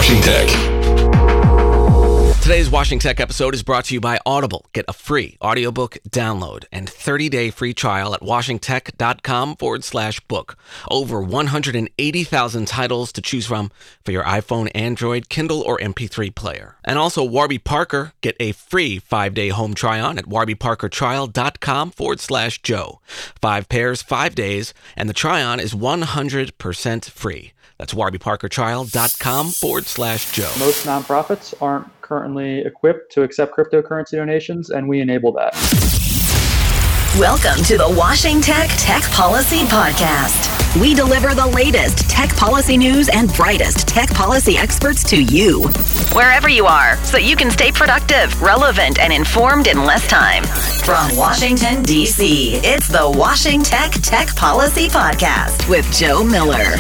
Washing Tech. Today's Washing Tech episode is brought to you by Audible. Get a free audiobook download and 30-day free trial at washingtech.com/book. Over 180,000 titles to choose from for your iPhone, Android, Kindle, or MP3 player. And also Warby Parker. Get a free 5-day home try-on at warbyparkertrial.com/Joe. 5 pairs, 5 days, and the try-on is 100% free. That's warbyparkertrial.com/Joe. Most nonprofits aren't currently equipped to accept cryptocurrency donations, and we enable that. Welcome to the Washing Tech Tech Policy Podcast. We deliver the latest tech policy news and brightest tech policy experts to you, wherever you are, so you can stay productive, relevant, and informed in less time. From Washington, D.C., it's the Washing Tech Tech Policy Podcast with Joe Miller.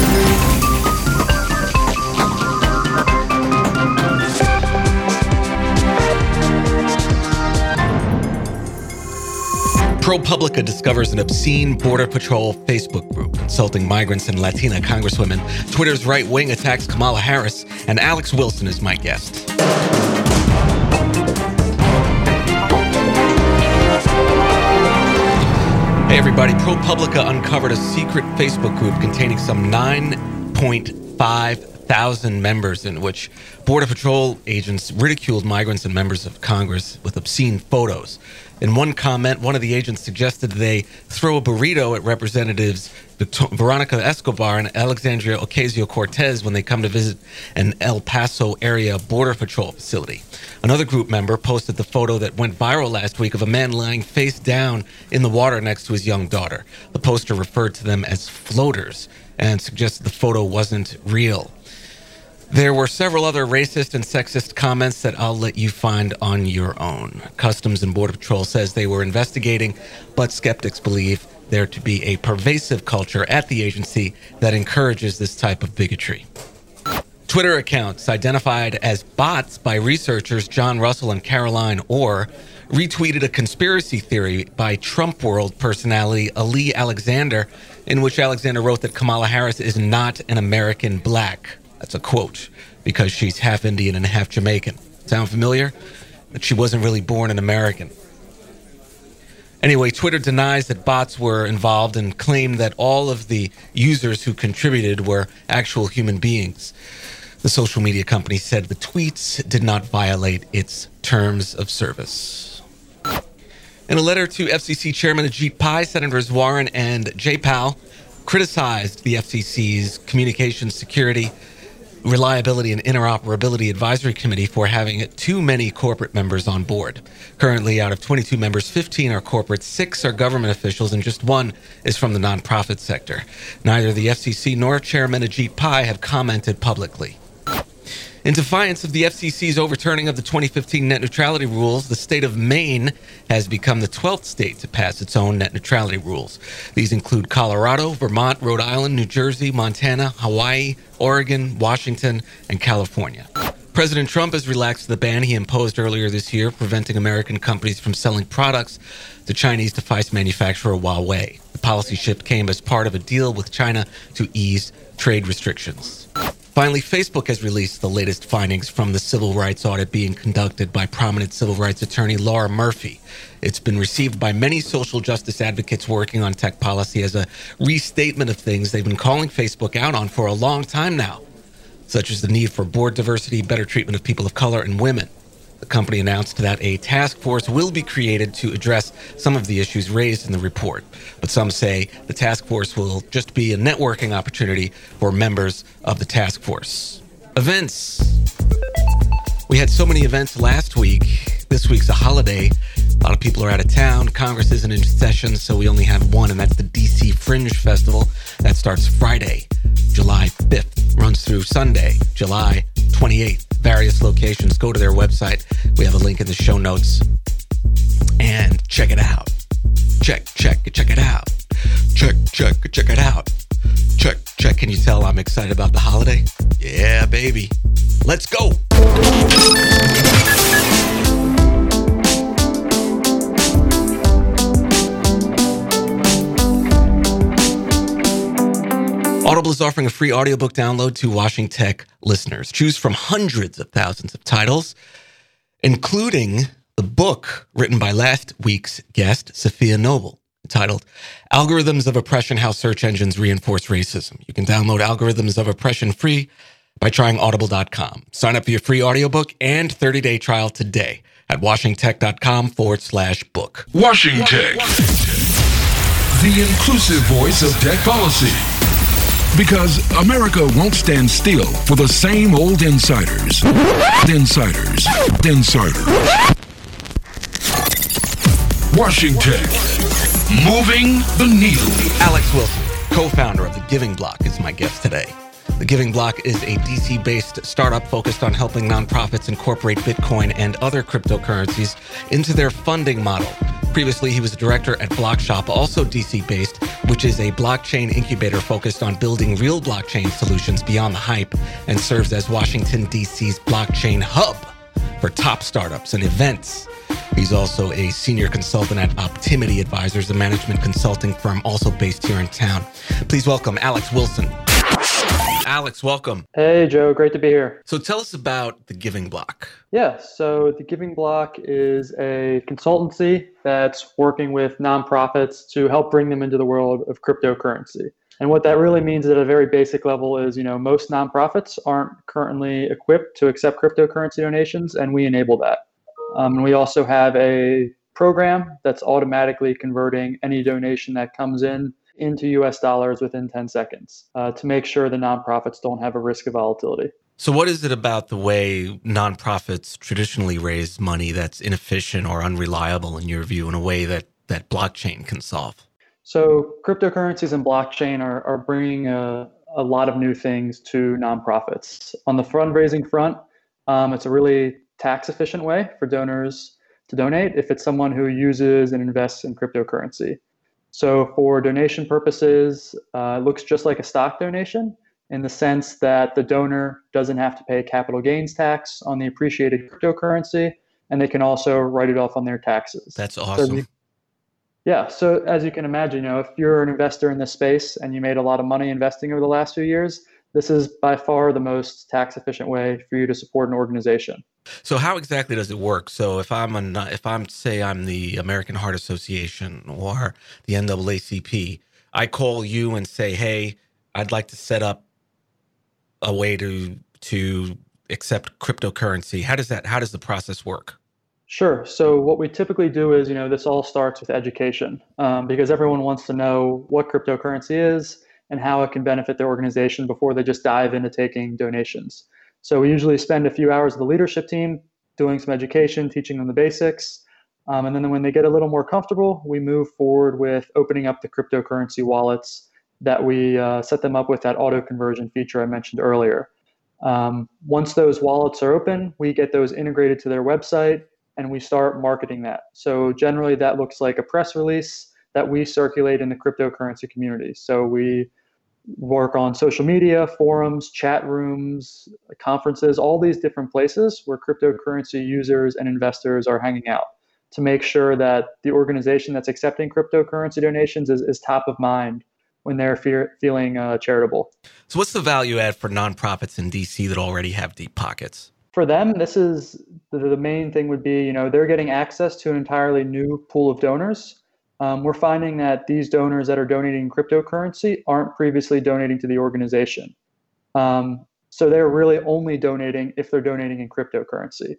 ProPublica discovers an obscene Border Patrol Facebook group insulting migrants and Latina congresswomen. Twitter's right wing attacks Kamala Harris, and Alex Wilson is my guest. Hey everybody, ProPublica uncovered a secret Facebook group containing some 9.5 thousand members in which Border Patrol agents ridiculed migrants and members of Congress with obscene photos. In one comment, one of the agents suggested they throw a burrito at Representatives Veronica Escobar and Alexandria Ocasio-Cortez when they come to visit an El Paso area Border Patrol facility. Another group member posted the photo that went viral last week of a man lying face down in the water next to his young daughter. The poster referred to them as floaters and suggested the photo wasn't real. There were several other racist and sexist comments that I'll let you find on your own. Customs and Border Patrol says they were investigating, but skeptics believe there to be a pervasive culture at the agency that encourages this type of bigotry. Twitter accounts identified as bots by researchers John Russell and Caroline Orr retweeted a conspiracy theory by Trump World personality Ali Alexander, in which Alexander wrote that Kamala Harris is not an American black. That's a quote, because she's half Indian and half Jamaican. Sound familiar? That she wasn't really born an American. Anyway, Twitter denies that bots were involved and claimed that all of the users who contributed were actual human beings. The social media company said the tweets did not violate its terms of service. In a letter to FCC Chairman Ajit Pai, Senators Warren and Jayapal criticized the FCC's Communications Security, Reliability and Interoperability Advisory Committee for having too many corporate members on board. Currently, out of 22 members, 15 are corporate, 6 are government officials, and just 1 is from the nonprofit sector. Neither the FCC nor Chairman Ajit Pai have commented publicly. In defiance of the FCC's overturning of the 2015 net neutrality rules, the state of Maine has become the 12th state to pass its own net neutrality rules. These include Colorado, Vermont, Rhode Island, New Jersey, Montana, Hawaii, Oregon, Washington, and California. President Trump has relaxed the ban he imposed earlier this year, preventing American companies from selling products to Chinese device manufacturer Huawei. The policy shift came as part of a deal with China to ease trade restrictions. Finally, Facebook has released the latest findings from the civil rights audit being conducted by prominent civil rights attorney Laura Murphy. It's been received by many social justice advocates working on tech policy as a restatement of things they've been calling Facebook out on for a long time now, such as the need for board diversity, better treatment of people of color, and women. The company announced that a task force will be created to address some of the issues raised in the report. But some say the task force will just be a networking opportunity for members of the task force. Events. We had so many events last week. This week's a holiday. A lot of people are out of town. Congress isn't in session, so we only have one, and that's the DC Fringe Festival. That starts Friday, July 5th, runs through Sunday, July 28th. Various locations. Go to their website. We have a link in the show notes. And check it out. Check it out. Check it out. Check. Can you tell I'm excited about the holiday? Yeah, baby. Let's go. Audible is offering a free audiobook download to Washington Tech listeners. Choose from hundreds of thousands of titles, including the book written by last week's guest, Safiya Noble, entitled Algorithms of Oppression, How Search Engines Reinforce Racism. You can download Algorithms of Oppression free by trying audible.com. Sign up for your free audiobook and 30-day trial today at washingtech.com/book. Washington Tech, the inclusive voice of tech policy. Because America won't stand still for the same old insiders. Insiders. Washington, moving the needle. Alex Wilson, co-founder of The Giving Block, is my guest today. The Giving Block is a DC-based startup focused on helping nonprofits incorporate Bitcoin and other cryptocurrencies into their funding model. Previously, he was a director at Blockshop, also DC-based, which is a blockchain incubator focused on building real blockchain solutions beyond the hype, and serves as Washington, D.C.'s blockchain hub for top startups and events. He's also a senior consultant at Optimity Advisors, a management consulting firm also based here in town. Please welcome Alex Wilson. Alex, welcome. Hey, Joe. Great to be here. So tell us about The Giving Block. Yeah, so The Giving Block is a consultancy that's working with nonprofits to help bring them into the world of cryptocurrency. And what that really means at a very basic level is, most nonprofits aren't currently equipped to accept cryptocurrency donations, and we enable that. And we also have a program that's automatically converting any donation that comes in into US dollars within 10 seconds to make sure the nonprofits don't have a risk of volatility. So what is it about the way nonprofits traditionally raise money that's inefficient or unreliable in your view in a way that blockchain can solve? So cryptocurrencies and blockchain are bringing a lot of new things to nonprofits. On the fundraising front, it's a really tax efficient way for donors to donate if it's someone who uses and invests in cryptocurrency. So for donation purposes, it looks just like a stock donation in the sense that the donor doesn't have to pay capital gains tax on the appreciated cryptocurrency, and they can also write it off on their taxes. That's awesome. So as you can imagine, if you're an investor in this space and you made a lot of money investing over the last few years, this is by far the most tax efficient way for you to support an organization. So how exactly does it work? So if I'm the American Heart Association or the NAACP, I call you and say, hey, I'd like to set up a way to accept cryptocurrency. How does the process work? Sure. So what we typically do is, this all starts with education because everyone wants to know what cryptocurrency is and how it can benefit their organization before they just dive into taking donations. So we usually spend a few hours with the leadership team doing some education, teaching them the basics. And then when they get a little more comfortable, we move forward with opening up the cryptocurrency wallets that we set them up with that auto conversion feature I mentioned earlier. Once those wallets are open, we get those integrated to their website and we start marketing that. So generally that looks like a press release that we circulate in the cryptocurrency community. So we work on social media, forums, chat rooms, conferences, all these different places where cryptocurrency users and investors are hanging out to make sure that the organization that's accepting cryptocurrency donations is top of mind when they're feeling charitable. So what's the value add for nonprofits in DC that already have deep pockets? For them, this is the main thing would be, they're getting access to an entirely new pool of donors. We're finding that these donors that are donating cryptocurrency aren't previously donating to the organization. So they're really only donating if they're donating in cryptocurrency.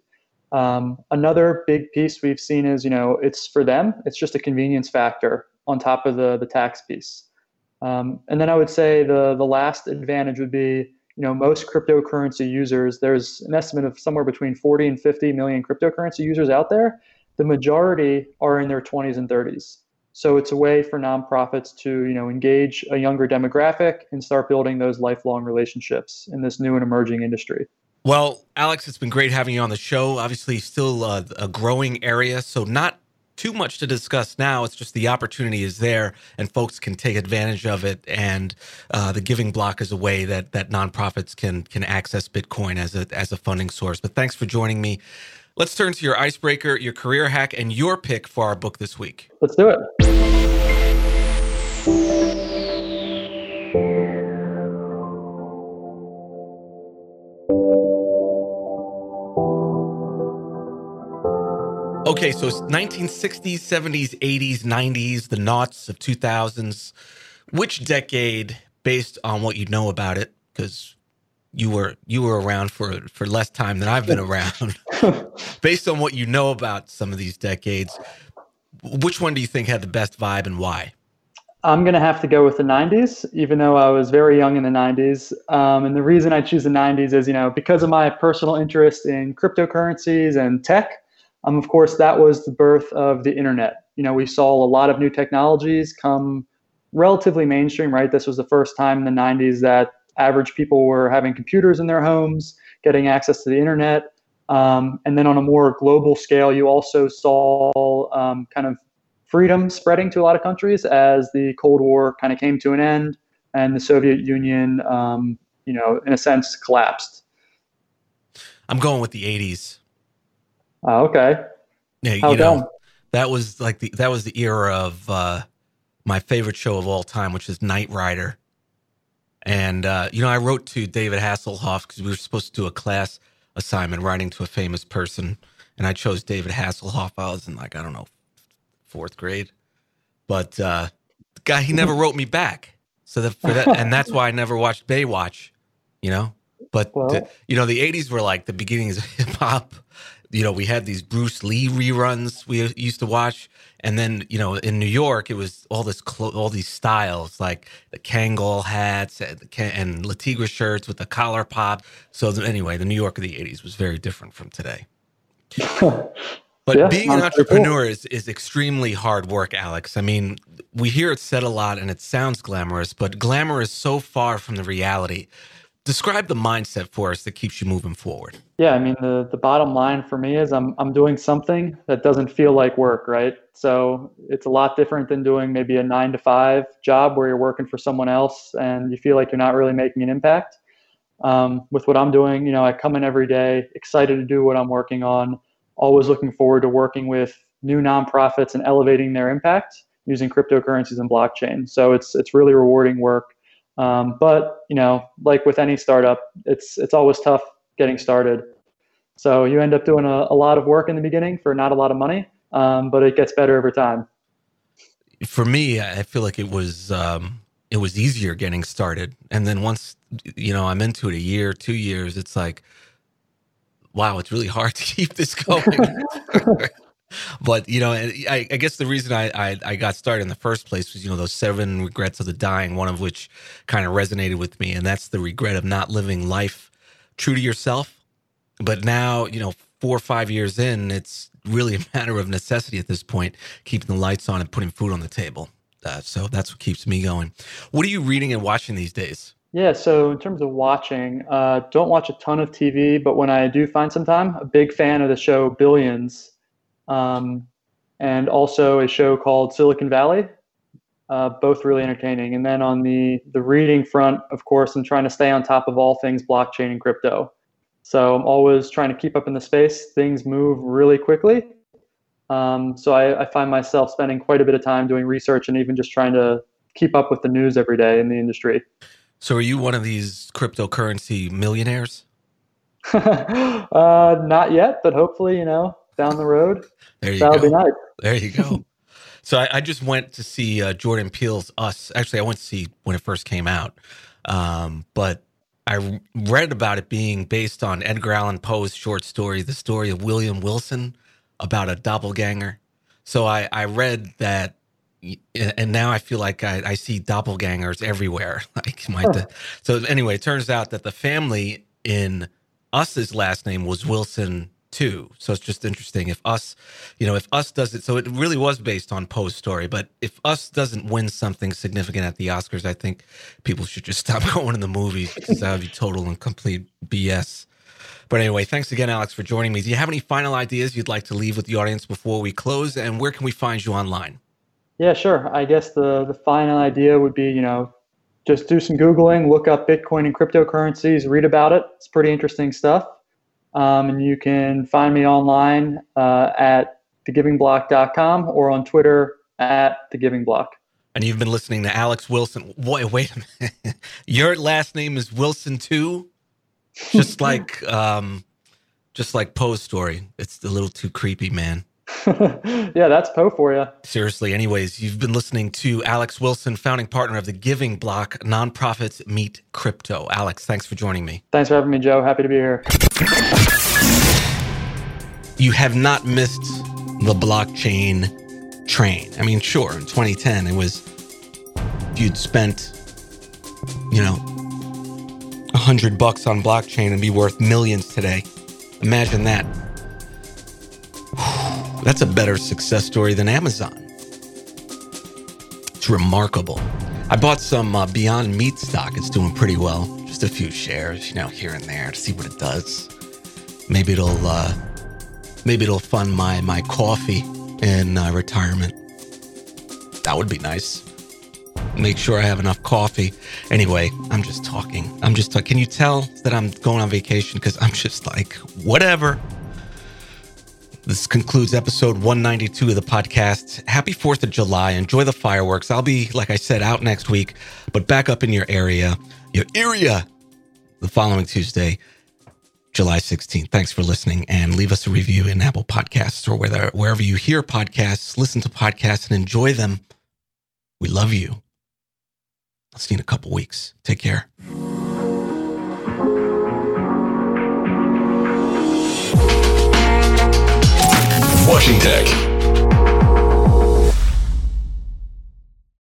Another big piece we've seen is, it's for them, it's just a convenience factor on top of the tax piece. And then I would say the last advantage would be, most cryptocurrency users, there's an estimate of somewhere between 40 and 50 million cryptocurrency users out there. The majority are in their 20s and 30s. So it's a way for nonprofits to, engage a younger demographic and start building those lifelong relationships in this new and emerging industry. Well, Alex, it's been great having you on the show. Obviously, still a growing area, so not too much to discuss now. It's just the opportunity is there, and folks can take advantage of it. And the Giving Block is a way that nonprofits can access Bitcoin as a funding source. But thanks for joining me. Let's turn to your icebreaker, your career hack, and your pick for our book this week. Let's do it. Okay, so it's 1960s, 70s, 80s, 90s, the noughts of 2000s. Which decade, based on what you know about it, because you were around for less time than I've been around, based on what you know about some of these decades, which one do you think had the best vibe and why? I'm going to have to go with the 90s, even though I was very young in the 90s. And the reason I choose the 90s is, because of my personal interest in cryptocurrencies and tech. Of course, that was the birth of the internet. We saw a lot of new technologies come relatively mainstream, right? This was the first time in the 90s that average people were having computers in their homes, getting access to the internet. And then on a more global scale, you also saw kind of freedom spreading to a lot of countries as the Cold War kind of came to an end and the Soviet Union, in a sense, collapsed. I'm going with the 80s. Okay. Yeah, that was the era of my favorite show of all time, which is Knight Rider. And I wrote to David Hasselhoff because we were supposed to do a class assignment writing to a famous person, and I chose David Hasselhoff. I was in fourth grade, but the guy, he never wrote me back. So and that's why I never watched Baywatch. But the 80s were like the beginnings of hip hop. We had these Bruce Lee reruns we used to watch. And then, in New York, it was all these styles, like the Kangol hats and Le Tigre shirts with the collar pop. So anyway, the New York of the 80s was very different from today. But being an entrepreneur is extremely hard work, Alex. I mean, we hear it said a lot and it sounds glamorous, but glamour is so far from the reality. Describe the mindset for us that keeps you moving forward. Yeah, I mean, the bottom line for me is I'm doing something that doesn't feel like work, right? So it's a lot different than doing maybe a 9-to-5 job where you're working for someone else and you feel like you're not really making an impact. With what I'm doing, I come in every day excited to do what I'm working on, always looking forward to working with new nonprofits and elevating their impact using cryptocurrencies and blockchain. So it's really rewarding work. But like with any startup, it's always tough getting started. So you end up doing a lot of work in the beginning for not a lot of money, but it gets better over time. For me, I feel like it was easier getting started. And then once, I'm into it a year, 2 years, it's like, wow, it's really hard to keep this going. But, I guess the reason I got started in the first place was, those 7 regrets of the dying, one of which kind of resonated with me. And that's the regret of not living life true to yourself. But now, 4 or 5 years in, it's really a matter of necessity at this point, keeping the lights on and putting food on the table. So that's what keeps me going. What are you reading and watching these days? Yeah, so in terms of watching, don't watch a ton of TV, but when I do find some time, a big fan of the show Billions. And also a show called Silicon Valley, both really entertaining. And then on the reading front, of course, I'm trying to stay on top of all things blockchain and crypto. So I'm always trying to keep up in the space. Things move really quickly. So I find myself spending quite a bit of time doing research and even just trying to keep up with the news every day in the industry. So are you one of these cryptocurrency millionaires? Not yet, but hopefully, down the road. That'll be nice. There you go. So I just went to see Jordan Peele's Us. Actually, I went to see when it first came out. But I read about it being based on Edgar Allan Poe's short story, The Story of William Wilson, about a doppelganger. So I read that, and now I feel like I see doppelgangers everywhere. So anyway, it turns out that the family in Us's last name was Wilson too. So it's just interesting if Us does it. So it really was based on Poe's story. But if Us doesn't win something significant at the Oscars, I think people should just stop going to the movies because that would be total and complete BS. But anyway, thanks again, Alex, for joining me. Do you have any final ideas you'd like to leave with the audience before we close? And where can we find you online? Yeah, sure. I guess the final idea would be, just do some Googling, look up Bitcoin and cryptocurrencies, read about it. It's pretty interesting stuff. And you can find me online at thegivingblock.com or on Twitter at thegivingblock. And you've been listening to Alex Wilson. Wait a minute. Your last name is Wilson too? Just like Poe's story. It's a little too creepy, man. Yeah, that's Poe for you. Seriously. Anyways, you've been listening to Alex Wilson, founding partner of the Giving Block, Nonprofits Meet Crypto. Alex, thanks for joining me. Thanks for having me, Joe. Happy to be here. You have not missed the blockchain train. I mean, sure, in 2010, it was, if you'd spent, $100 on blockchain and be worth millions today. Imagine that. That's a better success story than Amazon. It's remarkable. I bought some Beyond Meat stock. It's doing pretty well. Just a few shares, here and there to see what it does. Maybe it'll fund my coffee in retirement. That would be nice. Make sure I have enough coffee. Anyway, I'm just talking. Can you tell that I'm going on vacation? Because I'm just like, whatever. This concludes episode 192 of the podcast. Happy 4th of July. Enjoy the fireworks. I'll be, like I said, out next week, but back up in your area, the following Tuesday, July 16th. Thanks for listening, and leave us a review in Apple Podcasts or wherever you hear podcasts. Listen to podcasts and enjoy them. We love you. I'll see you in a couple weeks. Take care. Washington Tech.